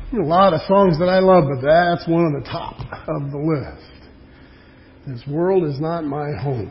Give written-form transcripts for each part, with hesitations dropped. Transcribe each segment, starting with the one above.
A lot of songs that I love, but that's one of the top of the list. This world is not my home.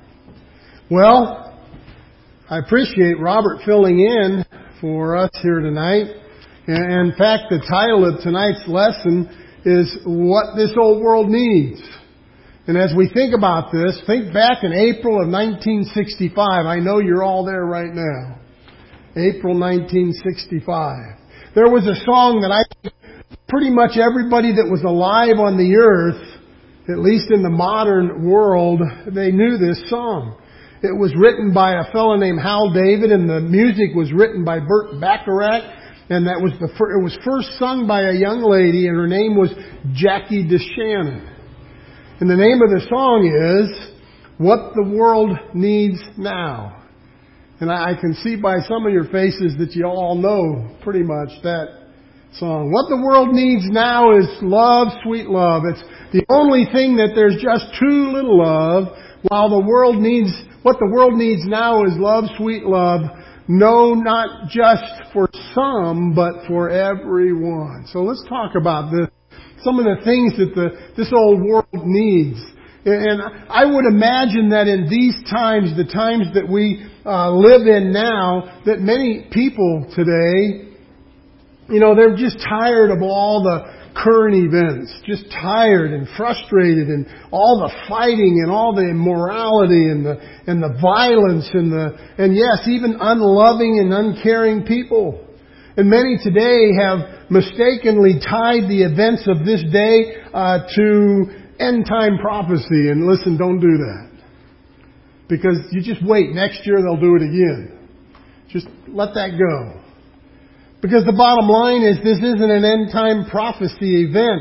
Well, I appreciate Robert filling in for us here tonight. And in fact, the title of tonight's lesson is What This Old World Needs. And as we think about this, think back in April of 1965. I know you're all there right now. April 1965. There was a song that pretty much everybody that was alive on the earth, at least in the modern world, they knew this song. It was written by a fellow named Hal David, and the music was written by Burt Bacharach, and it was first sung by a young lady, and her name was Jackie DeShannon. And the name of the song is What the World Needs Now. And I can see by some of your faces that you all know pretty much that song. What the world needs now is love, sweet love. It's the only thing that there's just too little of, while what the world needs now is love, sweet love. No, not just for some, but for everyone. So let's talk about some of the things that this old world needs. And I would imagine that in these times, the times that we live in now, that many people today, they're just tired of all the current events, just tired and frustrated, and all the fighting and all the immorality and the violence and yes, even unloving and uncaring people. And many today have mistakenly tied the events of this day to end-time prophecy. And listen, don't do that. Because you just wait. Next year they'll do it again. Just let that go. Because the bottom line is this isn't an end-time prophecy event.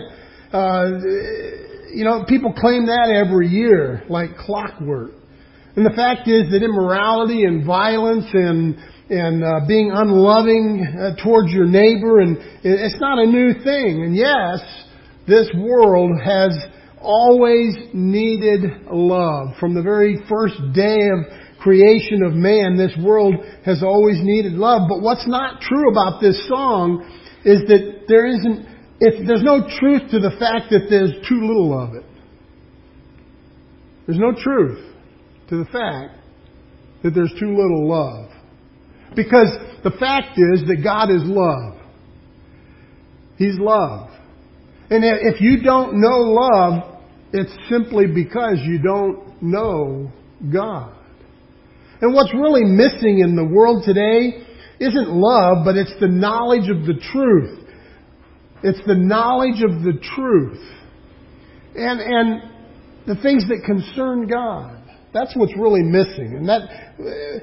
People claim that every year, like clockwork. And the fact is that immorality and violence and being unloving towards your neighbor, and it's not a new thing. And yes, this world has always needed love. From the very first day of creation of man, this world has always needed love. But what's not true about this song is that there's no truth to the fact that there's too little of it. There's no truth to the fact that there's too little love. Because the fact is that God is love. He's love. And if you don't know love, it's simply because you don't know God. And what's really missing in the world today isn't love, but it's the knowledge of the truth. It's the knowledge of the truth. And the things that concern God. That's what's really missing. And that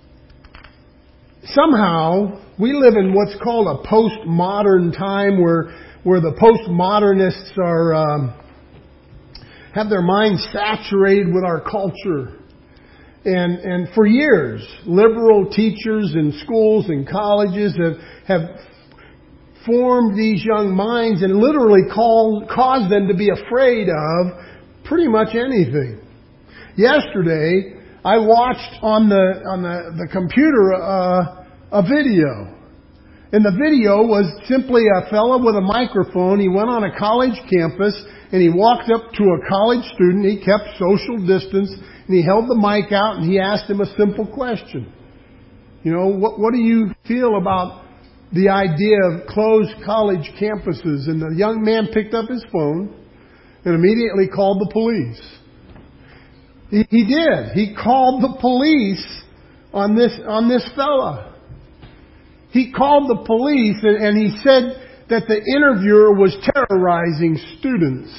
somehow we live in what's called a postmodern time where the postmodernists have their minds saturated with our culture. And for years, liberal teachers in schools and colleges have formed these young minds and literally caused them to be afraid of pretty much anything. Yesterday, I watched on the computer a video. And the video was simply a fellow with a microphone. He went on a college campus and he walked up to a college student. He kept social distance and he held the mic out and he asked him a simple question. What do you feel about the idea of closed college campuses? And the young man picked up his phone and immediately called the police. He did. He called the police on this fella. He called the police and he said that the interviewer was terrorizing students.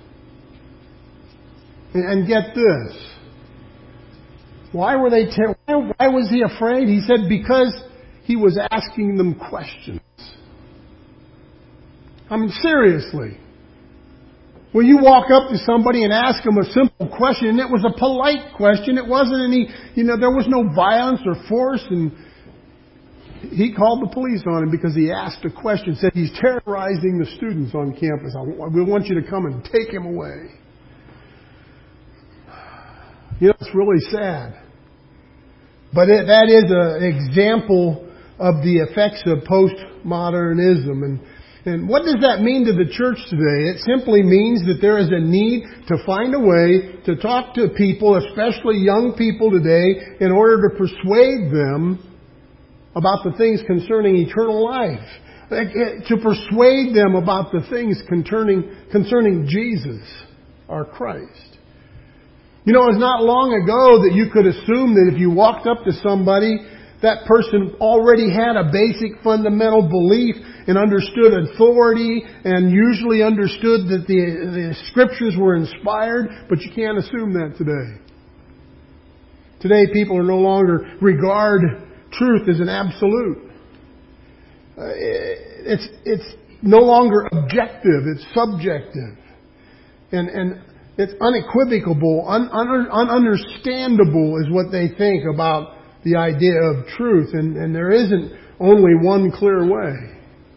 And get this. Why was he afraid? He said because he was asking them questions. I mean, seriously. When you walk up to somebody and ask them a simple question, and it was a polite question, it wasn't any, there was no violence or force, and he called the police on him because he asked a question, said he's terrorizing the students on campus. We want you to come and take him away. It's really sad. But that is an example of the effects of postmodernism. And what does that mean to the church today? It simply means that there is a need to find a way to talk to people, especially young people today, in order to persuade them about the things concerning eternal life. To persuade them about the things concerning Jesus, our Christ. You know, it's not long ago that you could assume that if you walked up to somebody, that person already had a basic fundamental belief and understood authority and usually understood that the Scriptures were inspired, but you can't assume that today. Today people are no longer regard truth as an absolute. It's no longer objective, it's subjective. And it's unequivocal, ununderstandable is what they think about the idea of truth, and there isn't only one clear way.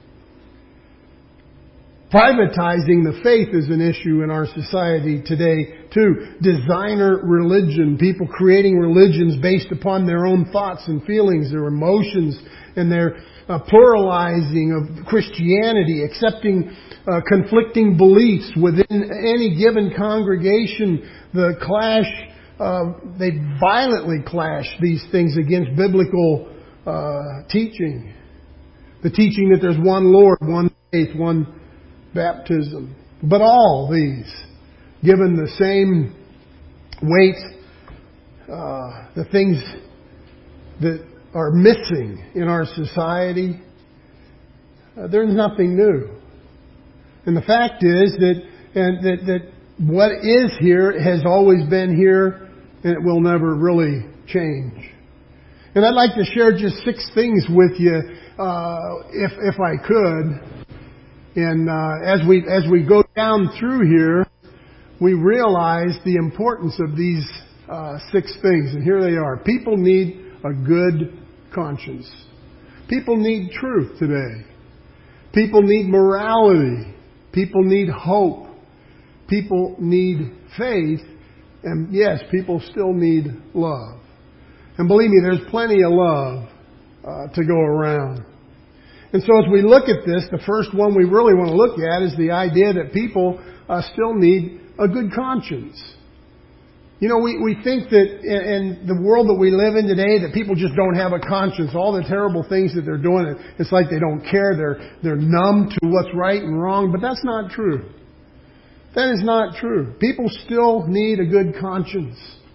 Privatizing the faith is an issue in our society today too. Designer religion, people creating religions based upon their own thoughts and feelings, their emotions, and their pluralizing of Christianity, accepting conflicting beliefs within any given congregation. The clash, they violently clash these things against biblical teaching. The teaching that there's one Lord, one faith, one baptism. But all these, given the same weight, the things that are missing in our society, there's nothing new. And the fact is that what is here has always been here, and it will never really change. And I'd like to share just 6 things with you, if I could. And as we go down through here, we realize the importance of these 6 things. And here they are. People need a good conscience. People need truth today. People need morality. People need hope. People need faith. And yes, people still need love. And believe me, there's plenty of love to go around. And so as we look at this, the first one we really want to look at is the idea that people still need a good conscience. You know, we think that in the world that we live in today, that people just don't have a conscience. All the terrible things that they're doing, it's like they don't care. They're numb to what's right and wrong. But that's not true. That is not true. People still need a good conscience.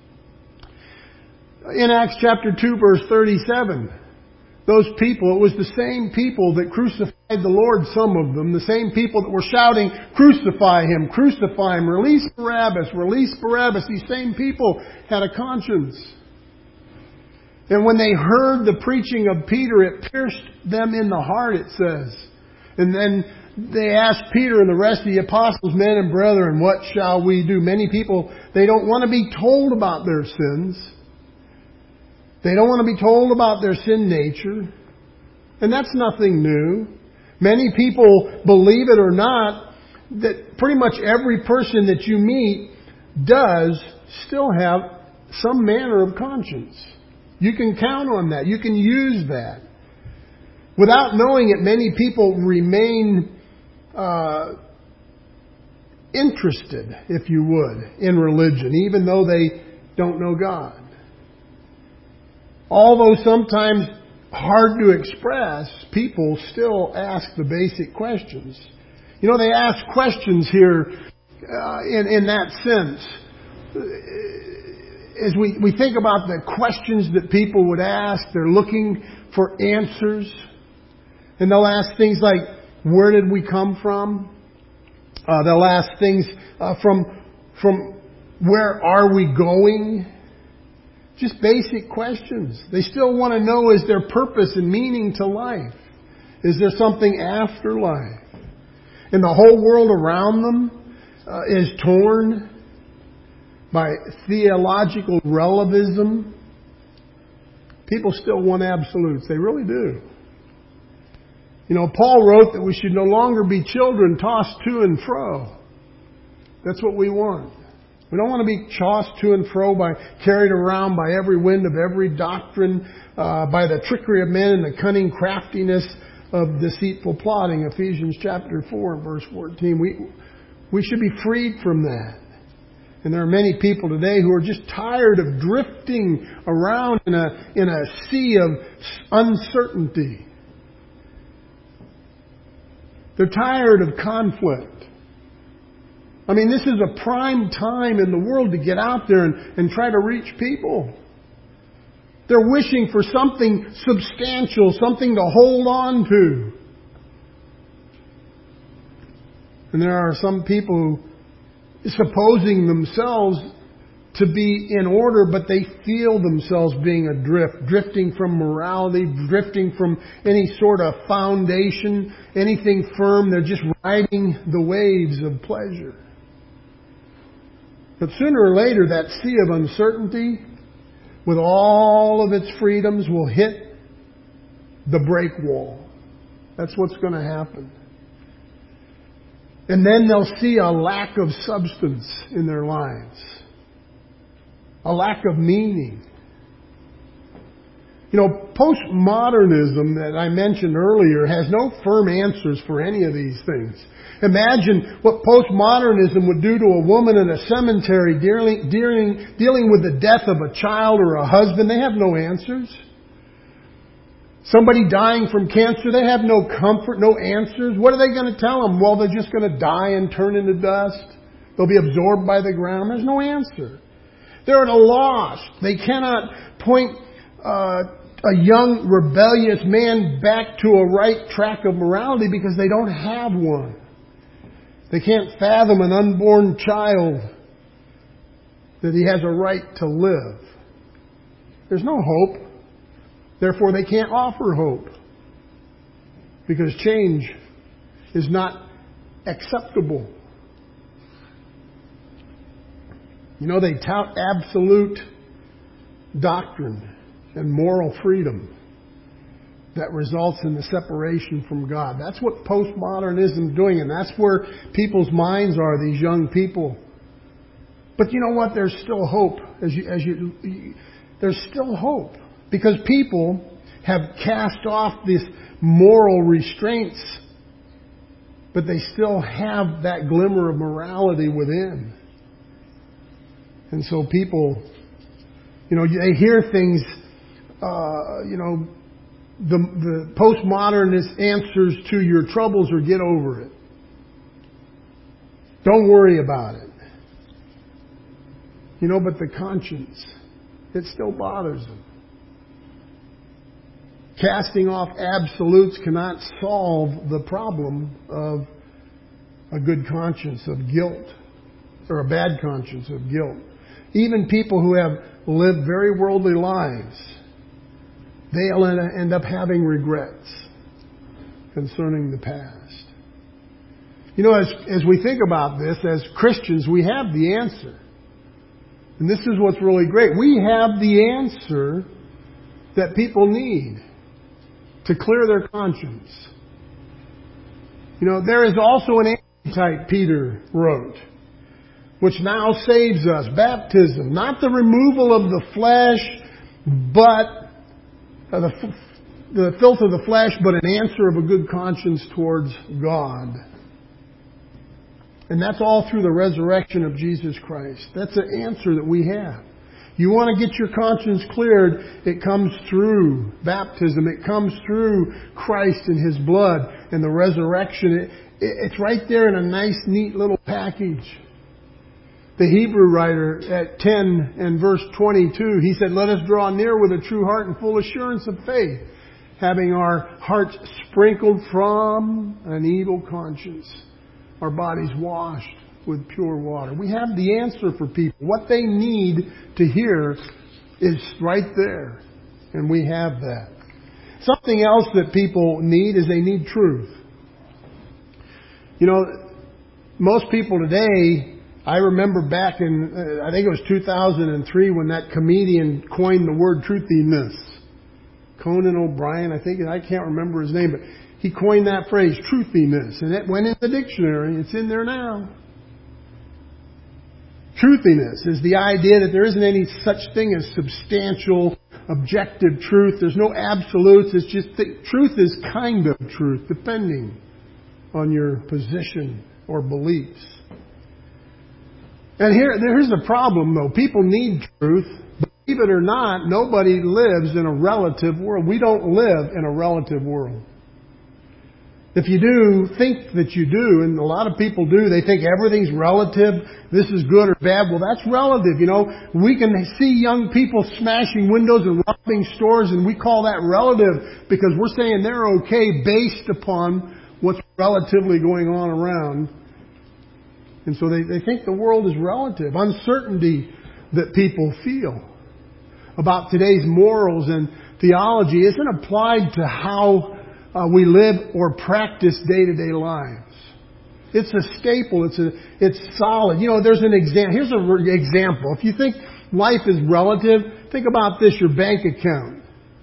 In Acts chapter 2, verse 37, those people, it was the same people that crucified the Lord, some of them, the same people that were shouting, crucify Him, release Barabbas, release Barabbas. These same people had a conscience. And when they heard the preaching of Peter, it pierced them in the heart, it says. And then they asked Peter and the rest of the apostles, men and brethren, what shall we do? Many people, they don't want to be told about their sins. They don't want to be told about their sin nature. And that's nothing new. Many people, believe it or not, that pretty much every person that you meet does still have some manner of conscience. You can count on that. You can use that. Without knowing it, many people remain interested, if you would, in religion, even though they don't know God. Although sometimes hard to express, people still ask the basic questions. You know, they ask questions here in that sense. As we think about the questions that people would ask, they're looking for answers. And they'll ask things like, where did we come from? They'll ask things from where are we going? Just basic questions. They still want to know, is there purpose and meaning to life? Is there something after life? And the whole world around them is torn by theological relativism. People still want absolutes. They really do. You know, Paul wrote that we should no longer be children tossed to and fro. That's what we want. We don't want to be tossed to and fro carried around by every wind of every doctrine, by the trickery of men and the cunning craftiness of deceitful plotting, Ephesians chapter 4 and verse 14. We should be freed from that. And there are many people today who are just tired of drifting around in a sea of uncertainty. They're tired of conflict. I mean, this is a prime time in the world to get out there and try to reach people. They're wishing for something substantial, something to hold on to. And there are some people who, supposing themselves to be in order, but they feel themselves being adrift, drifting from morality, drifting from any sort of foundation, anything firm. They're just riding the waves of pleasure. But sooner or later, that sea of uncertainty, with all of its freedoms, will hit the break wall. That's what's going to happen. And then they'll see a lack of substance in their lives. A lack of meaning. You know, postmodernism that I mentioned earlier has no firm answers for any of these things. Imagine what postmodernism would do to a woman in a cemetery dealing with the death of a child or a husband. They have no answers. Somebody dying from cancer, they have no comfort, no answers. What are they going to tell them? Well, they're just going to die and turn into dust. They'll be absorbed by the ground. There's no answer. They're at a loss. They cannot point a young, rebellious man back to a right track of morality because they don't have one. They can't fathom an unborn child that he has a right to live. There's no hope. Therefore, they can't offer hope because change is not acceptable. You know, they tout absolute doctrine and moral freedom that results in the separation from God. That's what postmodernism is doing, and that's where people's minds are, these young people. But you know what? There's still hope. There's still hope. Because people have cast off these moral restraints, but they still have that glimmer of morality within. And so people, you know, they hear things, the postmodernist answers to your troubles are get over it. Don't worry about it. You know, but the conscience, it still bothers them. Casting off absolutes cannot solve the problem of a good conscience of guilt, or a bad conscience of guilt. Even people who have lived very worldly lives, they'll end up having regrets concerning the past. You know, as we think about this, as Christians, we have the answer. And this is what's really great. We have the answer that people need to clear their conscience. You know, there is also an antitype, Peter wrote, which now saves us. Baptism. Not the removal of the flesh, but the filth of the flesh, but an answer of a good conscience towards God. And that's all through the resurrection of Jesus Christ. That's an answer that we have. You want to get your conscience cleared, it comes through baptism. It comes through Christ and His blood and the resurrection. It's right there in a nice, neat little package. The Hebrew writer at 10 and verse 22, he said, "Let us draw near with a true heart and full assurance of faith, having our hearts sprinkled from an evil conscience, our bodies washed with pure water." We have the answer for people. What they need to hear is right there. And we have that. Something else that people need is they need truth. You know, most people today, I remember back in, I think it was 2003 when that comedian coined the word truthiness. Conan O'Brien, I can't remember his name, but he coined that phrase, truthiness. And it went in the dictionary. It's in there now. Truthiness is the idea that there isn't any such thing as substantial objective truth. There's no absolutes. It's just truth is kind of truth, depending on your position or beliefs. And here's the problem, though. People need truth. Believe it or not, nobody lives in a relative world. We don't live in a relative world. If you do think that you do, and a lot of people do, they think everything's relative, this is good or bad. Well, that's relative. We can see young people smashing windows and robbing stores, and we call that relative because we're saying they're okay based upon what's relatively going on around. And so they think the world is relative. Uncertainty that people feel about today's morals and theology isn't applied to how we live or practice day-to-day lives. It's a staple. It's solid. There's an example. Here's an example. If you think life is relative, think about this, your bank account.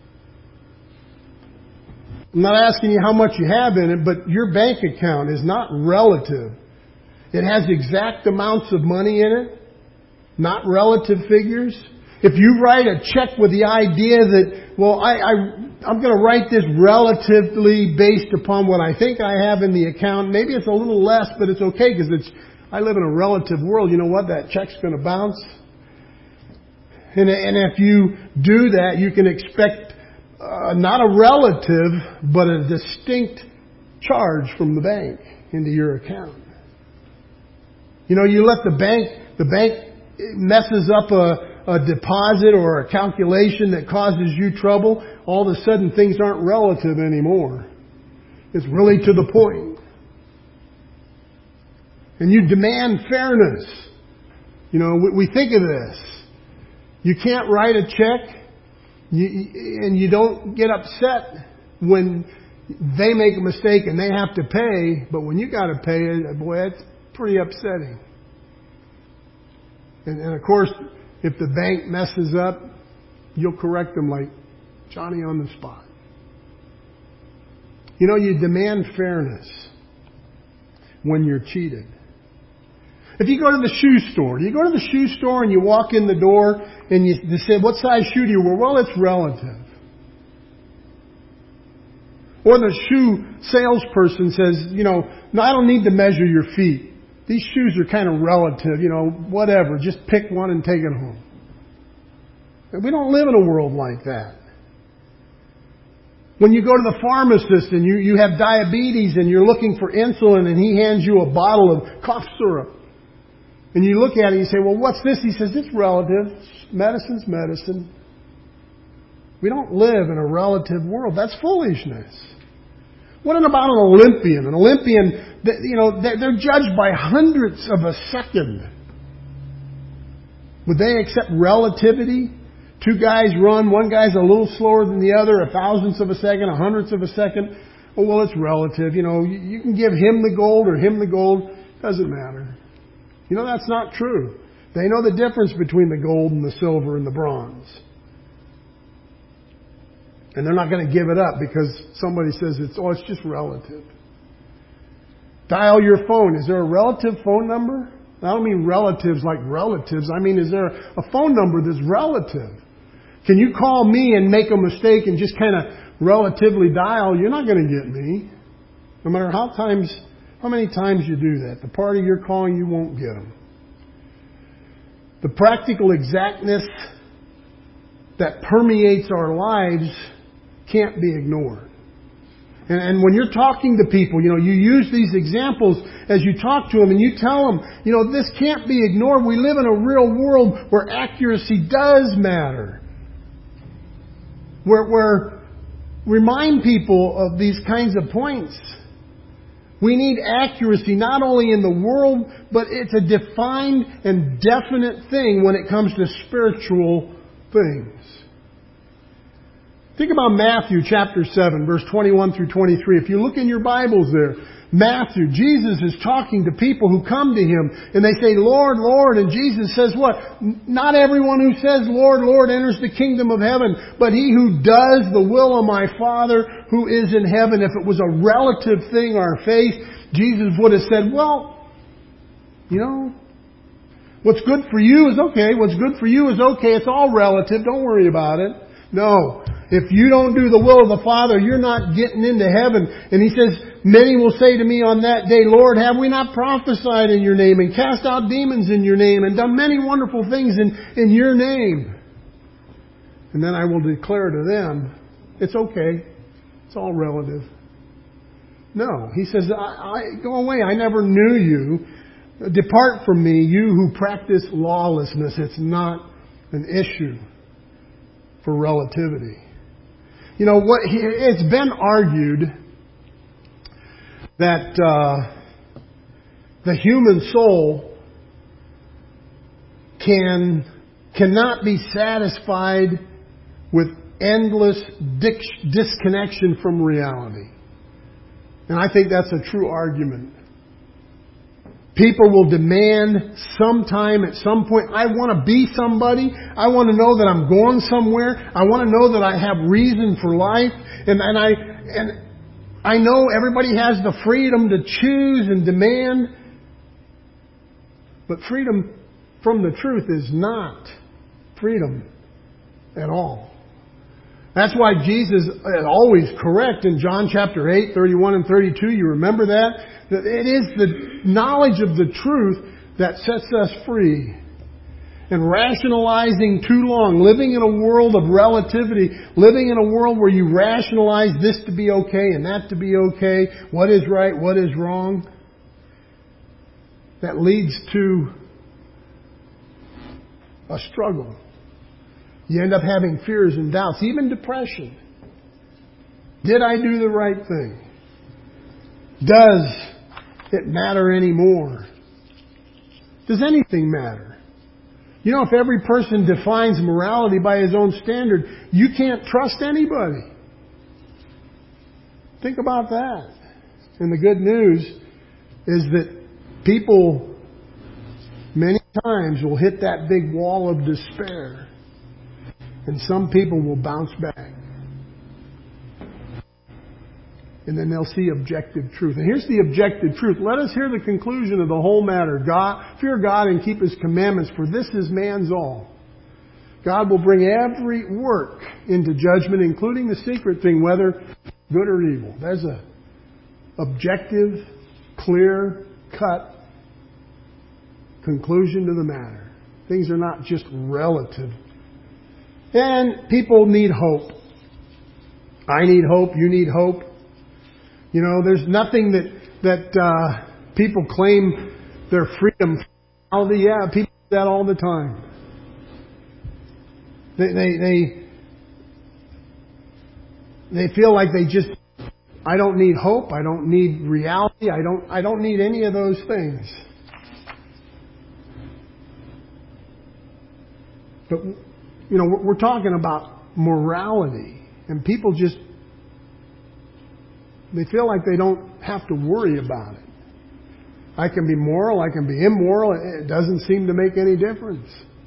I'm not asking you how much you have in it, but your bank account is not relative. It has exact amounts of money in it, not relative figures. If you write a check with the idea that, well, I'm going to write this relatively based upon what I think I have in the account. Maybe it's a little less, but it's okay because I live in a relative world. You know what? That check's going to bounce. And if you do that, you can expect not a relative, but a distinct charge from the bank into your account. You let the bank messes up a deposit or a calculation that causes you trouble, all of a sudden things aren't relative anymore. It's really to the point. And you demand fairness. We think of this. You can't write a check and you don't get upset when they make a mistake and they have to pay, but when you got to pay it, boy, it's pretty upsetting. And of course, if the bank messes up, you'll correct them like Johnny on the spot. You demand fairness when you're cheated. If you go to the shoe store, and you walk in the door and they say, what size shoe do you wear? Well, it's relative. Or the shoe salesperson says, no, I don't need to measure your feet. These shoes are kind of relative, whatever. Just pick one and take it home. And we don't live in a world like that. When you go to the pharmacist and you have diabetes and you're looking for insulin and he hands you a bottle of cough syrup. And you look at it and you say, well, what's this? He says, it's relative. Medicine's medicine. We don't live in a relative world. That's foolishness. What about an Olympian? An Olympian, they're judged by hundredths of a second. Would they accept relativity? Two guys run, one guy's a little slower than the other, a thousandth of a second, a hundredth of a second. Oh, well, it's relative. You can give him the gold or him the gold. Doesn't matter. That's not true. They know the difference between the gold and the silver and the bronze. And they're not going to give it up because somebody says it's just relative. Dial your phone. Is there a relative phone number? I don't mean relatives like relatives. I mean, is there a phone number that's relative? Can you call me and make a mistake and just kind of relatively dial? You're not going to get me. No matter how many times you do that. The party you're calling, you won't get them. The practical exactness that permeates our lives can't be ignored. And when you're talking to people, you use these examples as you talk to them and you tell them, this can't be ignored. We live in a real world where accuracy does matter. Where remind people of these kinds of points. We need accuracy not only in the world, but it's a defined and definite thing when it comes to spiritual things. Think about Matthew chapter 7, verse 21 through 23. If you look in your Bibles there, Matthew, Jesus is talking to people who come to Him and they say, Lord, Lord. And Jesus says what? Not everyone who says, Lord, Lord, enters the kingdom of heaven, but he who does the will of my Father who is in heaven. If it was a relative thing, our faith, Jesus would have said, well, what's good for you is okay. What's good for you is okay. It's all relative. Don't worry about it. No. If you don't do the will of the Father, you're not getting into heaven. And He says, many will say to me on that day, Lord, have we not prophesied in your name and cast out demons in your name and done many wonderful things in your name? And then I will declare to them, it's okay. It's all relative. No. He says, go away. I never knew you. Depart from me, you who practice lawlessness. It's not an issue for relativity. You know what? It's been argued that the human soul cannot be satisfied with endless disconnection from reality. And I think that's a true argument. People will demand sometime at some point, I want to be somebody. I want to know that I'm going somewhere. I want to know that I have reason for life. And I know everybody has the freedom to choose and demand. But freedom from the truth is not freedom at all. That's why Jesus is always correct in John chapter 8, 31 and 32. You remember that? That it is the knowledge of the truth that sets us free. And rationalizing too long, living in a world of relativity, living in a world where you rationalize this to be okay and that to be okay, what is right, what is wrong, that leads to a struggle. You end up having fears and doubts, even depression. Did I do the right thing? Does it matter anymore? Does anything matter? You know, if every person defines morality by his own standard, you can't trust anybody. Think about that. And the good news is that people many times will hit that big wall of despair. And some people will bounce back. And then they'll see objective truth. And here's the objective truth. Let us hear the conclusion of the whole matter. Fear God and keep His commandments, for this is man's all. God will bring every work into judgment, including the secret thing, whether good or evil. There's a objective, clear, cut conclusion to the matter. Things are not just relative. And people need hope. I need hope. You need hope. You know, there's nothing that people claim their freedom from. Yeah, people do that all the time. They feel like I don't need hope. I don't need reality. I don't need any of those things. But you know, we're talking about morality, and people they feel like they don't have to worry about it. I can be moral, I can be immoral, it doesn't seem to make any difference.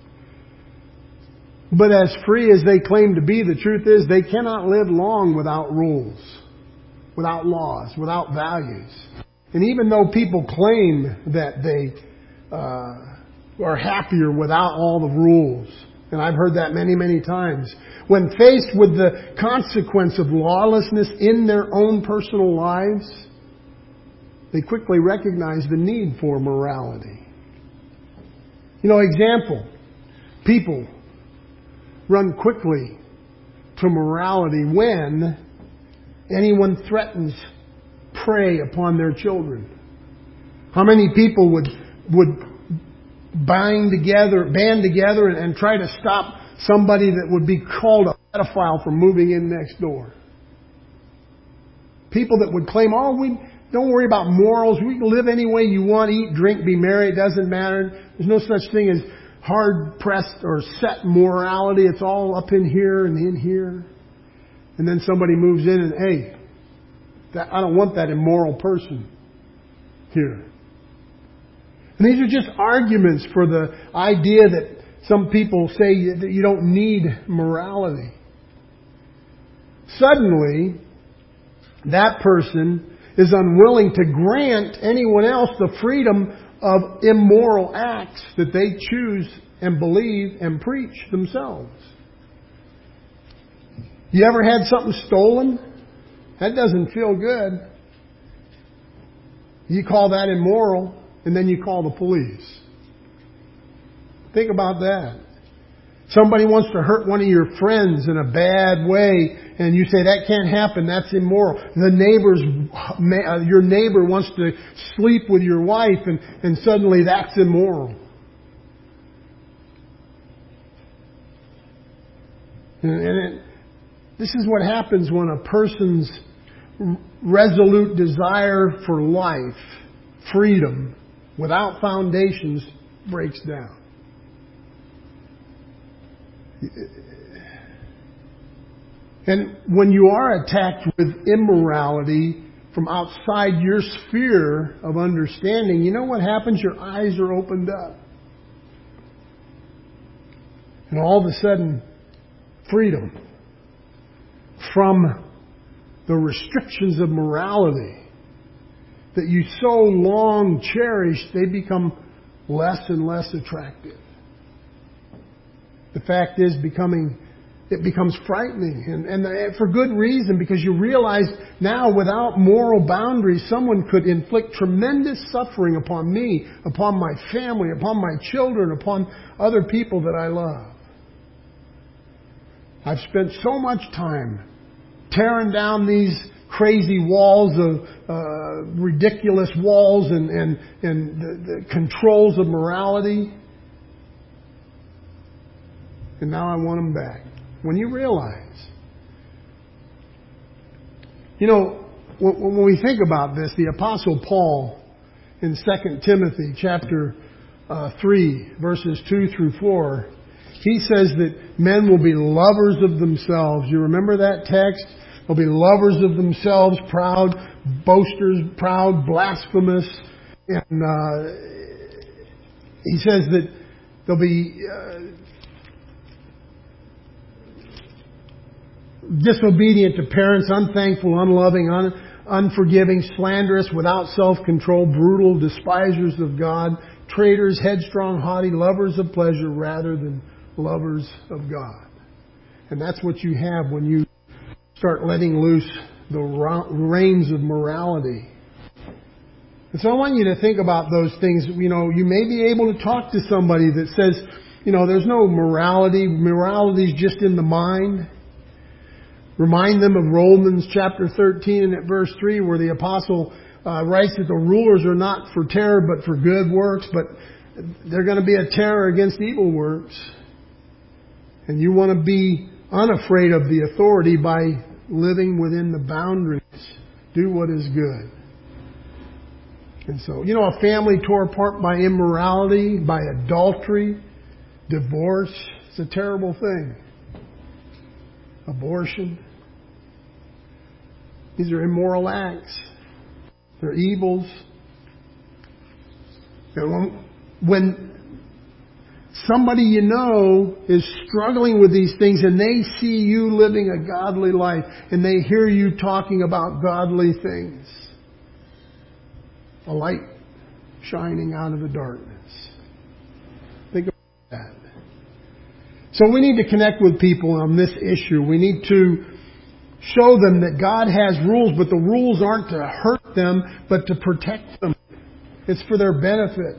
But as free as they claim to be, the truth is they cannot live long without rules, without laws, without values. And even though people claim that they are happier without all the rules, and I've heard that many, many times, when faced with the consequence of lawlessness in their own personal lives, they quickly recognize the need for morality. You know, example, people run quickly to morality when anyone threatens prey upon their children. How many people would band together and try to stop somebody that would be called a pedophile from moving in next door? People that would claim, don't worry about morals. We can live any way you want, eat, drink, be merry. It doesn't matter. There's no such thing as hard-pressed or set morality. It's all up in here and in here. And then somebody moves in and, I don't want that immoral person here. And these are just arguments for the idea that some people say that you don't need morality. Suddenly, that person is unwilling to grant anyone else the freedom of immoral acts that they choose and believe and preach themselves. You ever had something stolen? That doesn't feel good. You call that immoral, and then you call the police. Think about that. Somebody wants to hurt one of your friends in a bad way, and you say, that can't happen, that's immoral. Your neighbor wants to sleep with your wife, and suddenly that's immoral. This is what happens when a person's resolute desire for life, freedom, without foundations, breaks down. And when you are attacked with immorality from outside your sphere of understanding, you know what happens? Your eyes are opened up. And all of a sudden, freedom from the restrictions of morality that you so long cherished, they become less and less attractive. The fact is, it becomes frightening, and for good reason, because you realize now, without moral boundaries, someone could inflict tremendous suffering upon me, upon my family, upon my children, upon other people that I love. I've spent so much time tearing down these crazy walls of ridiculous walls and the controls of morality. And now I want them back. When you realize, when we think about this, the Apostle Paul in 2 Timothy chapter 3, verses 2 through 4, he says that men will be lovers of themselves. You remember that text? They'll be lovers of themselves, proud, boasters, proud, blasphemous. And he says that they'll be disobedient to parents, unthankful, unloving, unforgiving, slanderous, without self-control, brutal, despisers of God, traitors, headstrong, haughty, lovers of pleasure rather than lovers of God. And that's what you have when you start letting loose the reins of morality. And so I want you to think about those things. You may be able to talk to somebody that says, there's no morality. Morality is just in the mind. Remind them of Romans chapter 13 and at verse 3, where the apostle writes that the rulers are not for terror but for good works, but they're going to be a terror against evil works. And you want to be unafraid of the authority by living within the boundaries. Do what is good. And so, a family tore apart by immorality, by adultery, divorce. It's a terrible thing. Abortion. These are immoral acts. They're evils. And when somebody is struggling with these things and they see you living a godly life and they hear you talking about godly things, a light shining out of the darkness. Think about that. So we need to connect with people on this issue. We need to show them that God has rules, but the rules aren't to hurt them, but to protect them. It's for their benefit.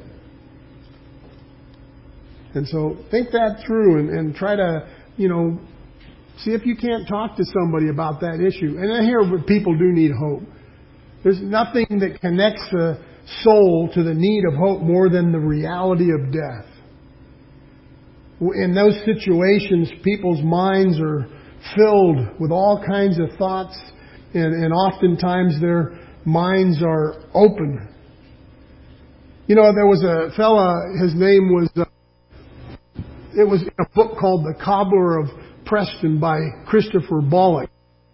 And so think that through and try to, see if you can't talk to somebody about that issue. And I hear people do need hope. There's nothing that connects a soul to the need of hope more than the reality of death. In those situations, people's minds are filled with all kinds of thoughts, and oftentimes their minds are open. There was a fella, his name was, it was in a book called The Cobbler of Preston by Christopher Bullock,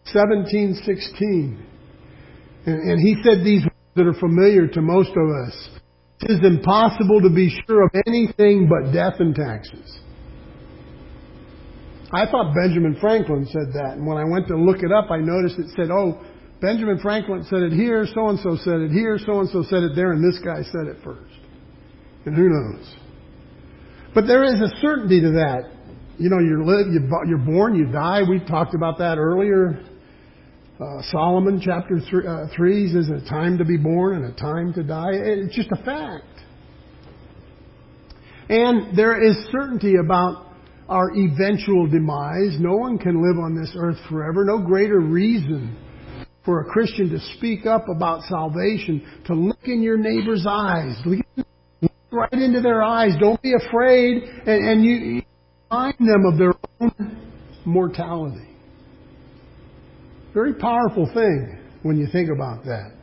1716. And he said these words that are familiar to most of us. It is impossible to be sure of anything but death and taxes. I thought Benjamin Franklin said that. And when I went to look it up, I noticed it said, Benjamin Franklin said it here, so-and-so said it here, so-and-so said it there, and this guy said it first. And who knows? But there is a certainty to that. you're born, you die. We talked about that earlier. Solomon chapter 3 says a time to be born and a time to die. It's just a fact. And there is certainty about our eventual demise. No one can live on this earth forever. No greater reason for a Christian to speak up about salvation, to look in your neighbor's eyes. Look right into their eyes. Don't be afraid. And you remind them of their own mortality. Very powerful thing when you think about that.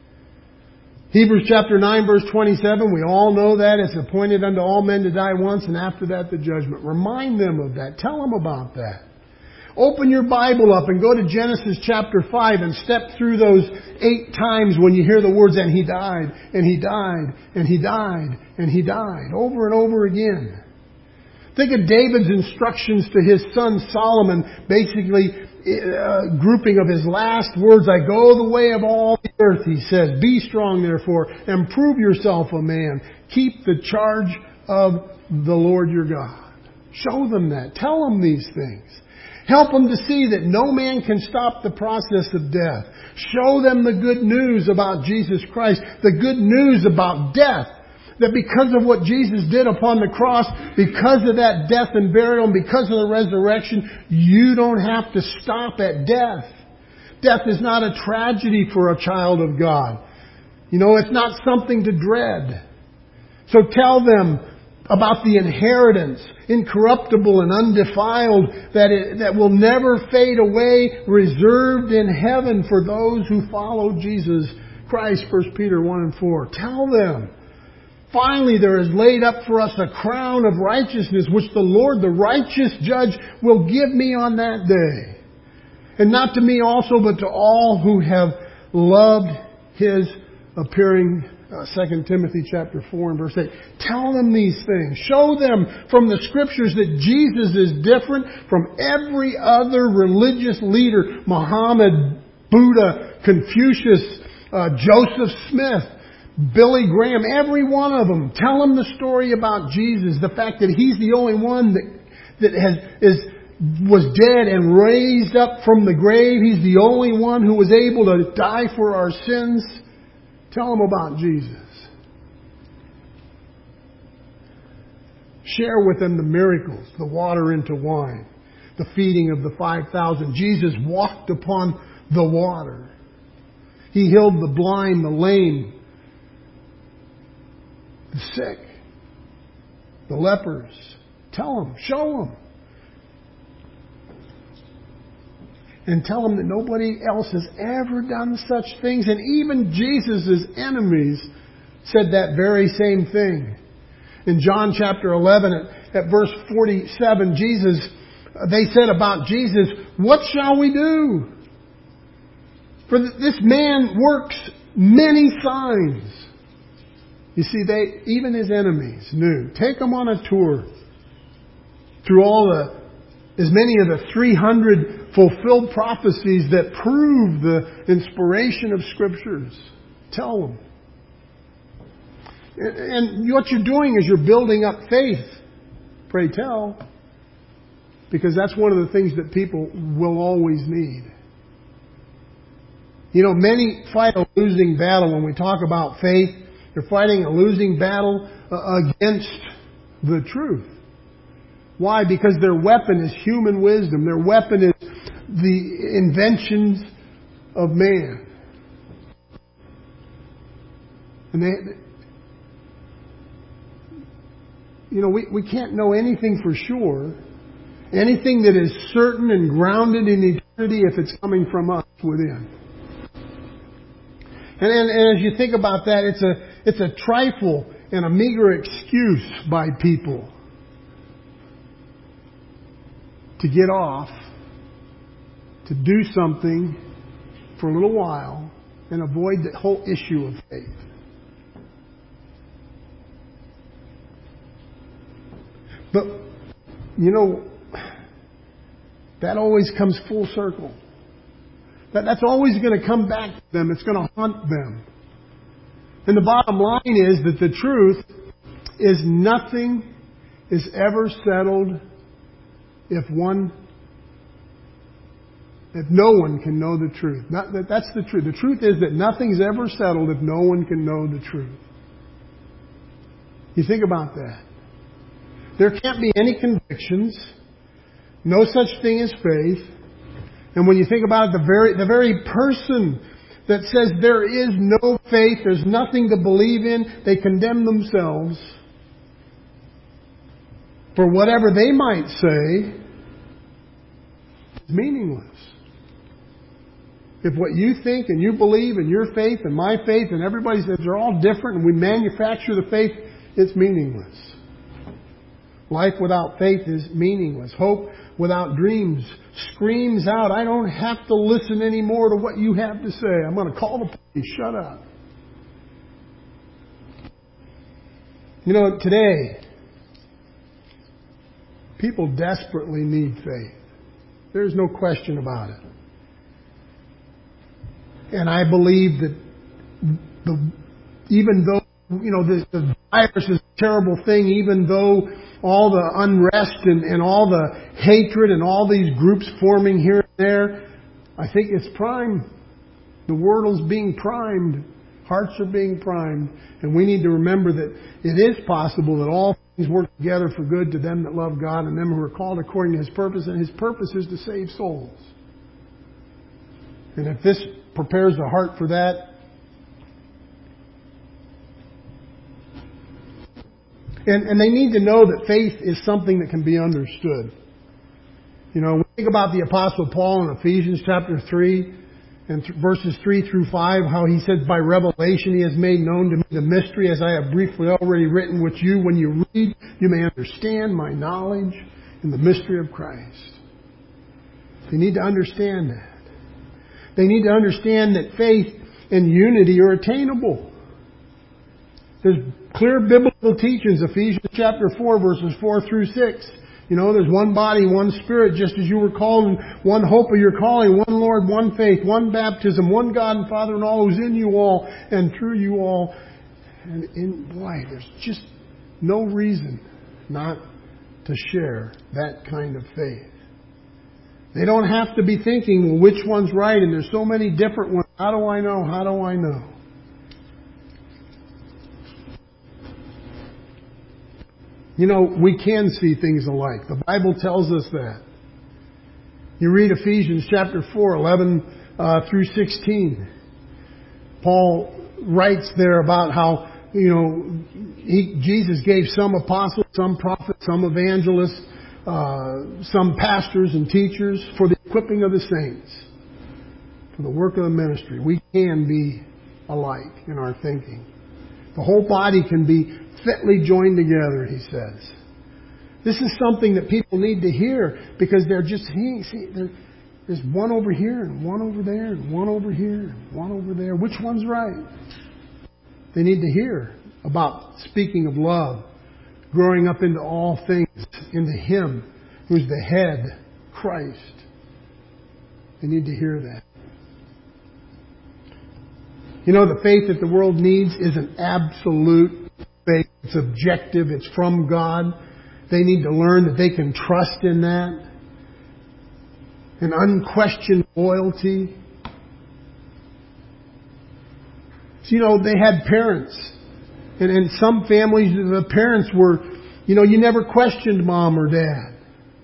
Hebrews chapter 9 verse 27, we all know that. It's appointed unto all men to die once, and after that the judgment. Remind them of that. Tell them about that. Open your Bible up and go to Genesis chapter 5 and step through those 8 times when you hear the words, and he died, and he died, and he died, and he died, over and over again. Think of David's instructions to his son Solomon, basically grouping of his last words. I go the way of all the earth, he says. Be strong, therefore, and prove yourself a man. Keep the charge of the Lord your God. Show them that. Tell them these things. Help them to see that no man can stop the process of death. Show them the good news about Jesus Christ, the good news about death. That because of what Jesus did upon the cross, because of that death and burial, and because of the resurrection, you don't have to stop at death. Death is not a tragedy for a child of God. It's not something to dread. So tell them about the inheritance, incorruptible and undefiled, that will never fade away, reserved in heaven for those who follow Jesus Christ, 1 Peter 1 and 4. Tell them. Finally, there is laid up for us a crown of righteousness, which the Lord, the righteous judge, will give me on that day. And not to me also, but to all who have loved His appearing. 2 Timothy chapter 4 and verse 8. Tell them these things. Show them from the Scriptures that Jesus is different from every other religious leader. Muhammad, Buddha, Confucius, Joseph Smith, Billy Graham, every one of them. Tell them the story about Jesus. The fact that He's the only one that was dead and raised up from the grave. He's the only one who was able to die for our sins. Tell them about Jesus. Share with them the miracles, the water into wine, the feeding of the 5,000. Jesus walked upon the water. He healed the blind, the lame, the sick, the lepers. Tell them, show them. And tell them that nobody else has ever done such things. And even Jesus' enemies said that very same thing. In John chapter 11 at verse 47, they said about Jesus, "What shall we do? For this man works many signs." You see, even His enemies knew. Take them on a tour through as many of the 300 fulfilled prophecies that prove the inspiration of Scriptures. Tell them. And what you're doing is you're building up faith. Pray tell. Because that's one of the things that people will always need. Many fight a losing battle. When we talk about faith, they're fighting a losing battle against the truth. Why? Because their weapon is human wisdom. Their weapon is the inventions of man. And we can't know anything for sure. Anything that is certain and grounded in eternity if it's coming from us within. And as you think about that, it's a trifle and a meager excuse by people to get off, to do something for a little while, and avoid the whole issue of faith. But, that always comes full circle. That's always going to come back to them. It's going to haunt them. And the bottom line is that the truth is nothing is ever settled if no one can know the truth. That's the truth. The truth is that nothing's ever settled if no one can know the truth. You think about that. There can't be any convictions. No such thing as faith. And when you think about it, the very person that says there is no faith, there's nothing to believe in, they condemn themselves for whatever they might say is meaningless. If what you think and you believe and your faith and my faith and everybody says they're all different and we manufacture the faith, it's meaningless. Life without faith is meaningless. Hope without dreams screams out, I don't have to listen anymore to what you have to say. I'm going to call the police. Shut up. You know, today, people desperately need faith. There's no question about it. And I believe that even though, the virus is a terrible thing, even though all the unrest and all the hatred and all these groups forming here and there, I think it's primed. The world is being primed. Hearts are being primed. And we need to remember that it is possible that all things work together for good to them that love God and them who are called according to His purpose. And His purpose is to save souls. And if this prepares the heart for that, and they need to know that faith is something that can be understood. You know, we think about the Apostle Paul in Ephesians chapter 3 and verses 3 through 5, how he says, by revelation He has made known to me the mystery, as I have briefly already written, which you, when you read, you may understand my knowledge in the mystery of Christ. They need to understand that. They need to understand that faith and unity are attainable. There's clear biblical teachings, Ephesians chapter 4, verses 4 through 6. There's one body, one Spirit, just as you were called, and one hope of your calling, one Lord, one faith, one baptism, one God and Father, and all who's in you all, and through you all. And there's just no reason not to share that kind of faith. They don't have to be thinking, well, which one's right? And there's so many different ones. How do I know? How do I know? We can see things alike. The Bible tells us that. You read Ephesians chapter 4, 11 through 16. Paul writes there about how, Jesus gave some apostles, some prophets, some evangelists, some pastors and teachers for the equipping of the saints, for the work of the ministry. We can be alike in our thinking. The whole body can be fitly joined together, he says. This is something that people need to hear because they're just, there's one over here and one over there and one over here and one over there. Which one's right? They need to hear about speaking of love, growing up into all things, into Him who's the head, Christ. They need to hear that. The faith that the world needs is an absolute faith. It's objective. It's from God. They need to learn that they can trust in that. An unquestioned loyalty. So, they had parents. And in some families, the parents were, you never questioned mom or dad.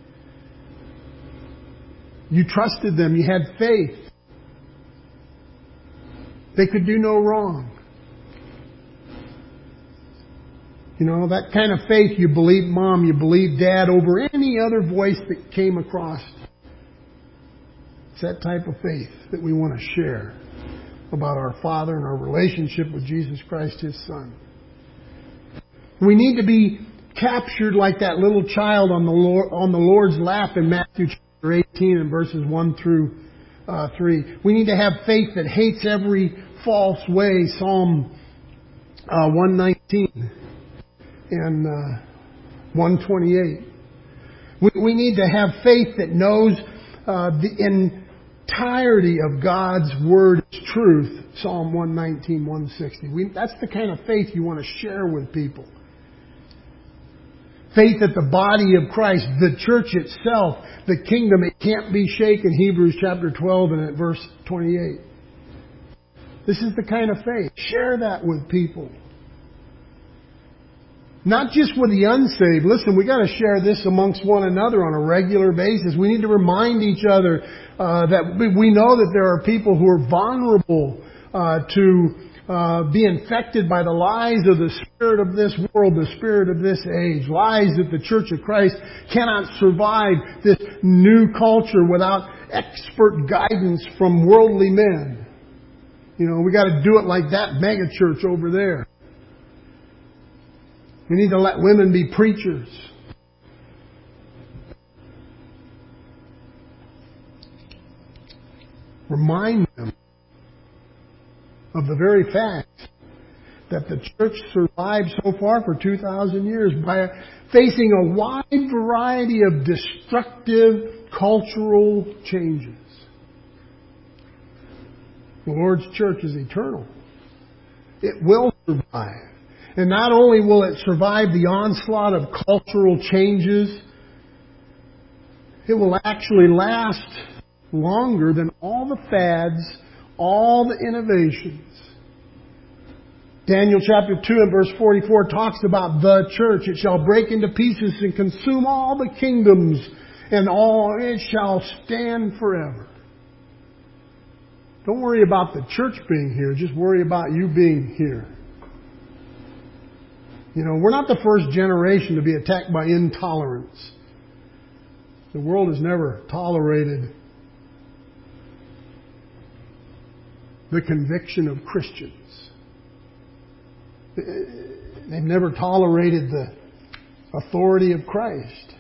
You trusted them. You had faith. They could do no wrong. That kind of faith, you believe mom, you believe dad over any other voice that came across. It's that type of faith that we want to share about our Father and our relationship with Jesus Christ, His Son. We need to be captured like that little child on the Lord's lap in Matthew chapter 18 and verses 1 through 3. We need to have faith that hates every false way, Psalm 119 and 128. We need to have faith that knows the entirety of God's Word is truth, Psalm 119, 160. That's the kind of faith you want to share with people. Faith at the body of Christ, the church itself, the kingdom, it can't be shaken. Hebrews chapter 12 and at verse 28. This is the kind of faith. Share that with people. Not just with the unsaved. Listen, we got to share this amongst one another on a regular basis. We need to remind each other that we know that there are people who are vulnerable to be infected by the lies of the spirit of this world, the spirit of this age. Lies that the Church of Christ cannot survive this new culture without expert guidance from worldly men. You know, we got to do it like that mega church over there. We need to let women be preachers. Remind them of the very fact that the church survived so far for 2,000 years by facing a wide variety of destructive cultural changes. The Lord's church is eternal. It will survive. And not only will it survive the onslaught of cultural changes, it will actually last longer than all the fads, all the innovations. Daniel chapter 2 and verse 44 talks about the church. It shall break into pieces and consume all the kingdoms, and all it shall stand forever. Don't worry about the church being here. Just worry about you being here. You know, we're not the first generation to be attacked by intolerance. The world has never tolerated the conviction of Christians. They've never tolerated the authority of Christ.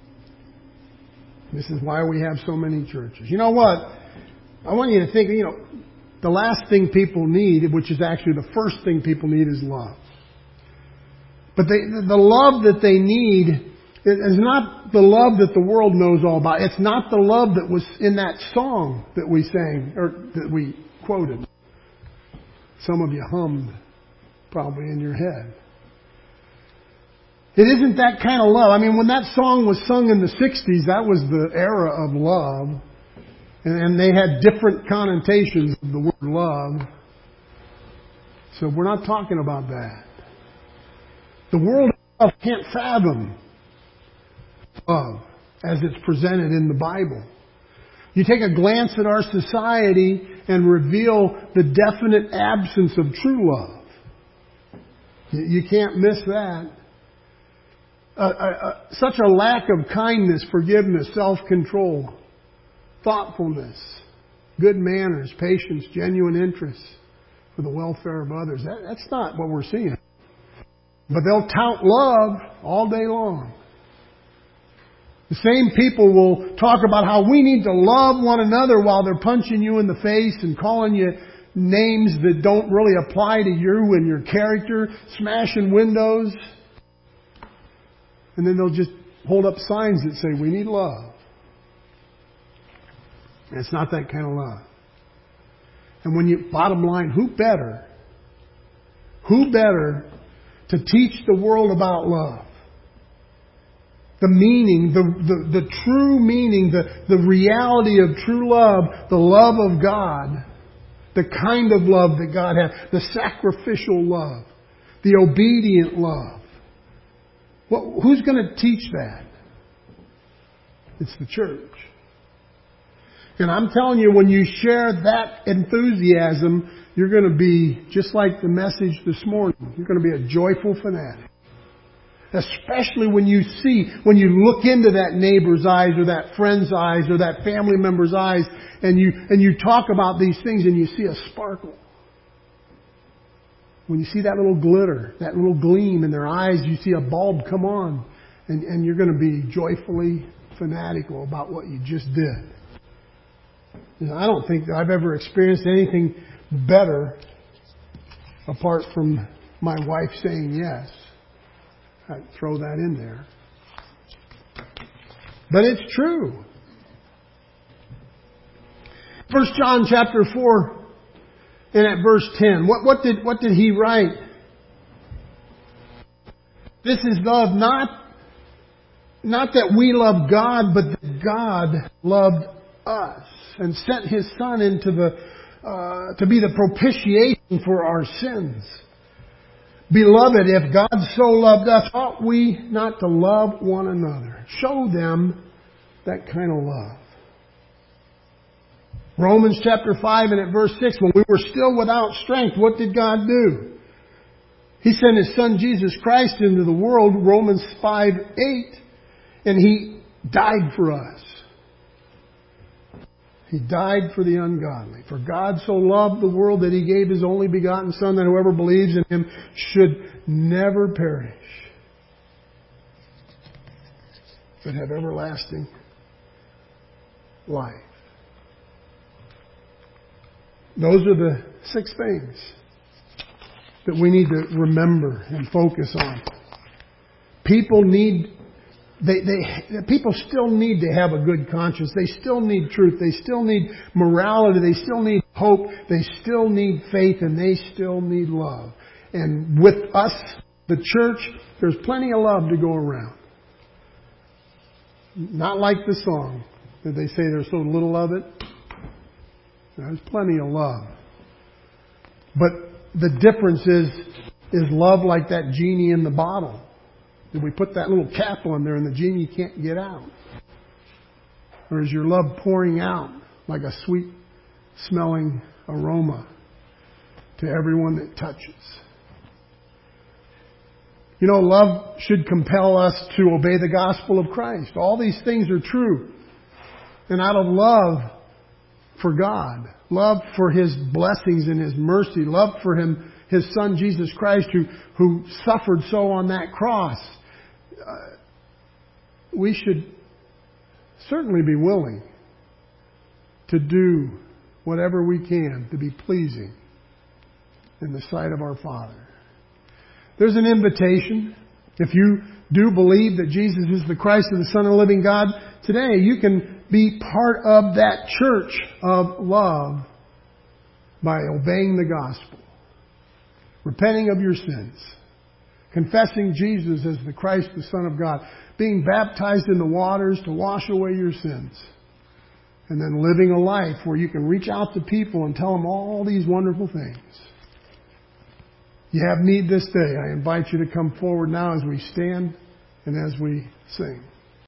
This is why we have so many churches. You know what? I want you to think, the last thing people need, which is actually the first thing people need, is love. But the love that they need is not the love that the world knows all about. It's not the love that was in that song that we sang, or that we quoted. Some of you hummed probably in your head. It isn't that kind of love. I mean, when that song was sung in the 60s, that was the era of love. And they had different connotations of the word love. So we're not talking about that. The world itself can't fathom love as it's presented in the Bible. You take a glance at our society and reveal the definite absence of true love. You can't miss that. Such a lack of kindness, forgiveness, self-control, thoughtfulness, good manners, patience, genuine interest for the welfare of others. That's not what we're seeing. But they'll tout love all day long. The same people will talk about how we need to love one another while they're punching you in the face and calling you names that don't really apply to you and your character, smashing windows. And then they'll just hold up signs that say, we need love. And it's not that kind of love. And bottom line, who better to teach the world about love? The meaning, the true meaning, the reality of true love, the love of God, the kind of love that God has, the sacrificial love, the obedient love. Who's going to teach that? It's the church. And I'm telling you, when you share that enthusiasm, you're going to be just like the message this morning. You're going to be a joyful fanatic. Especially when you look into that neighbor's eyes or that friend's eyes or that family member's eyes and you talk about these things and you see a sparkle. When you see that little glitter, that little gleam in their eyes, you see a bulb come on and you're going to be joyfully fanatical about what you just did. I don't think that I've ever experienced anything better apart from my wife saying yes. I'd throw that in there. But it's true. 1 John chapter 4 and at verse 10. What did he write? This is love, not not that we loved God, but that God loved us and sent His Son into to be the propitiation for our sins. Beloved, if God so loved us, ought we not to love one another? Show them that kind of love. Romans chapter 5 and at verse 6, when we were still without strength, what did God do? He sent His Son Jesus Christ into the world, Romans 5:8, and He died for us. He died for the ungodly. For God so loved the world that He gave His only begotten Son, that whoever believes in Him should never perish, but have everlasting life. Those are the 6 things that we need to remember and focus on. People people still need to have a good conscience. They still need truth. They still need morality. They still need hope. They still need faith, and they still need love. And with us, the church, there's plenty of love to go around. Not like the song that they say there's so little of it. There's plenty of love. But the difference is love like that genie in the bottle. Did we put that little cap on there and the genie can't get out? Or is your love pouring out like a sweet smelling aroma to everyone that touches? You know, love should compel us to obey the gospel of Christ. All these things are true. And out of love for God, love for His blessings and His mercy, love for His Son Jesus Christ who suffered so on that cross, we should certainly be willing to do whatever we can to be pleasing in the sight of our Father. There's an invitation. If you do believe that Jesus is the Christ and the Son of the living God, today you can be part of that church of love by obeying the gospel, repenting of your sins, confessing Jesus as the Christ, the Son of God, being baptized in the waters to wash away your sins, and then living a life where you can reach out to people and tell them all these wonderful things. You have need this day. I invite you to come forward now as we stand and as we sing.